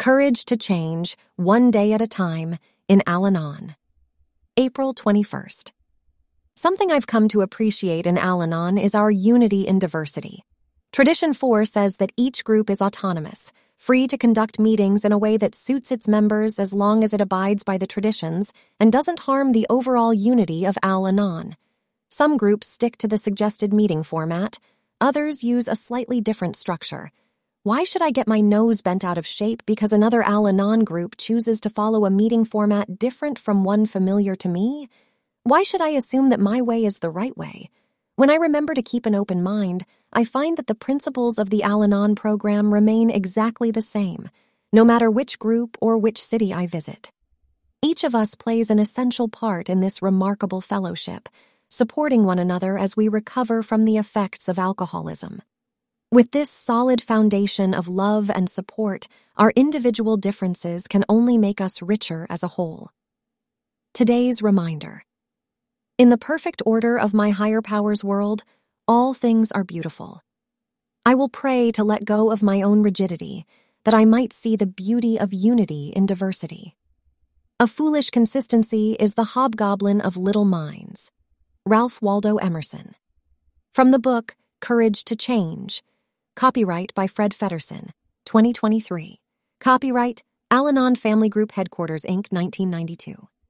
Courage to Change, One Day at a Time, in Al-Anon. April 21st. Something I've come to appreciate in Al-Anon is our unity in diversity. Tradition 4 says that each group is autonomous, free to conduct meetings in a way that suits its members as long as it abides by the traditions and doesn't harm the overall unity of Al-Anon. Some groups stick to the suggested meeting format, others use a slightly different structure. Why should I get my nose bent out of shape because another Al-Anon group chooses to follow a meeting format different from one familiar to me? Why should I assume that my way is the right way? When I remember to keep an open mind, I find that the principles of the Al-Anon program remain exactly the same, no matter which group or which city I visit. Each of us plays an essential part in this remarkable fellowship, supporting one another as we recover from the effects of alcoholism. With this solid foundation of love and support, our individual differences can only make us richer as a whole. Today's reminder. In the perfect order of my higher power's world, all things are beautiful. I will pray to let go of my own rigidity, that I might see the beauty of unity in diversity. A foolish consistency is the hobgoblin of little minds. Ralph Waldo Emerson. From the book, Courage to Change. Copyright by Fred Feddersen, 2023. Copyright, Al-Anon Family Group Headquarters, Inc., 1992.